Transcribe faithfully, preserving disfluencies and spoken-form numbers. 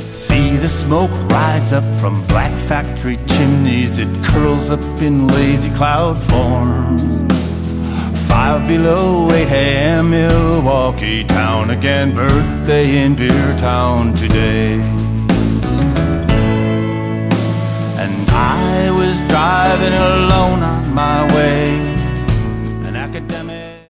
See the smoke rise up from black factory chimneys. It curls up in lazy cloud forms. Five below, eight a m, Milwaukee town again. Birthday in Beer Town today. And I was driving alone